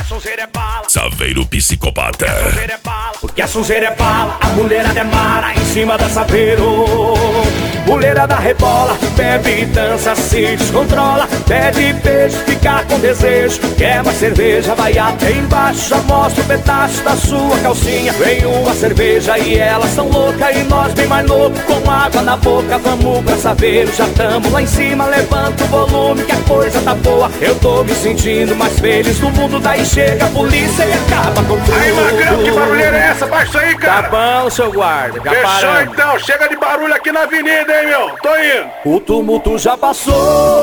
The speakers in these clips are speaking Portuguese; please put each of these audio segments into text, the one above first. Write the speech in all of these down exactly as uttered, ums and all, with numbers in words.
sonzeira é bala. Saveiro psicopata. A sonzeira é bala. Porque a sonzeira é bala, a mulherada é mara em cima da Saveiro. Mulherada rebola, bebe e dança, se descontrola. Pede beijo, fica com desejo. Quer mais cerveja, vai até embaixo. Já mostra o pedaço da sua calcinha. Vem uma cerveja e elas são loucas. E nós bem mais loucos, com água na boca. Vamos pra Saveiro, já tamo lá em cima. Levanta o volume que a coisa tá boa. Eu tô me sentindo mais feliz no mundo. Daí chega a polícia e acaba com tudo. Aí, Magrão, que barulheira é essa? Baixa isso aí, cara. Tá bom, seu guarda, já Fechou paramos. então, chega de barulho aqui na avenida, hein, meu? Tô indo. O tumulto já passou,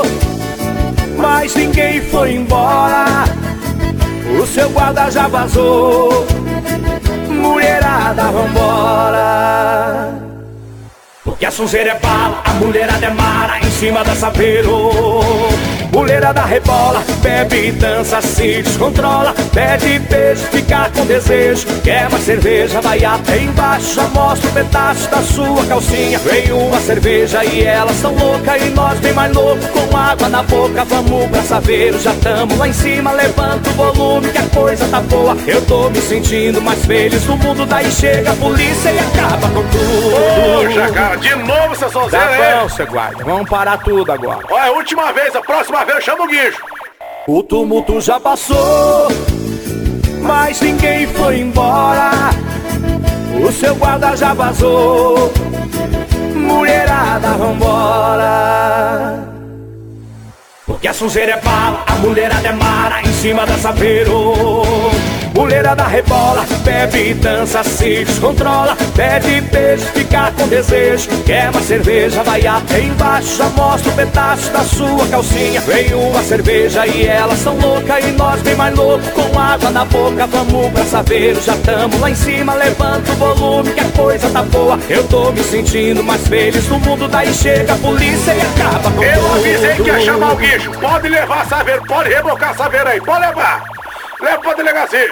mas ninguém foi embora. O seu guarda já vazou. Mulherada, vambora. Porque a sonzeira é bala, a mulherada é mara em cima da Saveiro. Mulherada rebola, bebe e dança, se descontrola. Pede beijo, fica com desejo. Quer mais cerveja, vai até embaixo. Já mostra um pedaço da sua calcinha. Vem uma cerveja e elas tão loucas. E nós bem mais loucos, com água na boca. Vamos pra Saveiro, já tamo lá em cima. Levanta o volume que a coisa tá boa. Eu tô me sentindo mais feliz no mundo. Daí chega a polícia e acaba com tudo. Poxa, cara, de novo essa sonzeira aí. Tá bom, seu guarda, vamos parar tudo agora. Olha, última vez, a próxima vez eu chamo o guincho. O tumulto já passou, mas ninguém foi embora. O seu guarda já vazou. Mulherada, vambora. Porque a sonzeira é bala, a mulherada é mara em cima da Saveiro. Mulherada rebola, bebe e dança, se descontrola. Pede beijo, fica com desejo. Quer uma cerveja, vai até embaixo. Já mostra um pedaço da sua calcinha. Vem uma cerveja e elas são loucas. E nós bem mais loucos, com água na boca. Vamos pra Saveiro, já tamo lá em cima. Levanta o volume que a coisa tá boa. Eu tô me sentindo mais feliz no mundo. Daí chega a polícia e acaba com Eu tudo. avisei que ia chamar o guincho. Pode levar a Saveiro, pode rebocar a Saveiro aí, pode levar. Leva pra delegacia.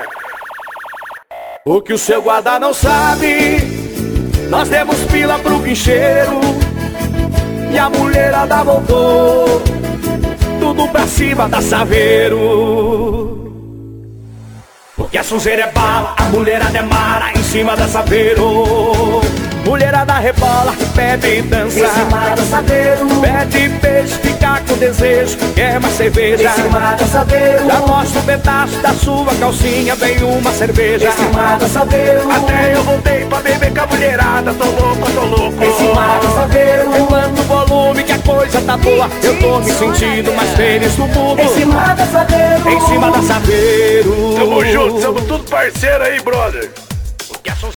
O que o seu guarda não sabe, nós demos pila pro guincheiro. E a mulherada voltou, tudo pra cima da Saveiro. Porque a sonzeira é bala, a mulherada é mara em cima da Saveiro. Mulherada rebola, bebe e dança Em cima da Saveiro. Pede beijo, fica com desejo. Quer mais cerveja, Em cima da Saveiro. já mostra um pedaço da sua calcinha. Vem uma cerveja, Em cima da Saveiro. Até eu voltei pra beber com a mulherada. Tô louco, tô louco. Em cima da Saveiro. levando o volume que a coisa tá boa. Eu tô me sentindo mais feliz no mundo. Em cima da Saveiro. Em cima da Saveiro. Tamo junto, somos tudo parceiro aí, brother. Porque a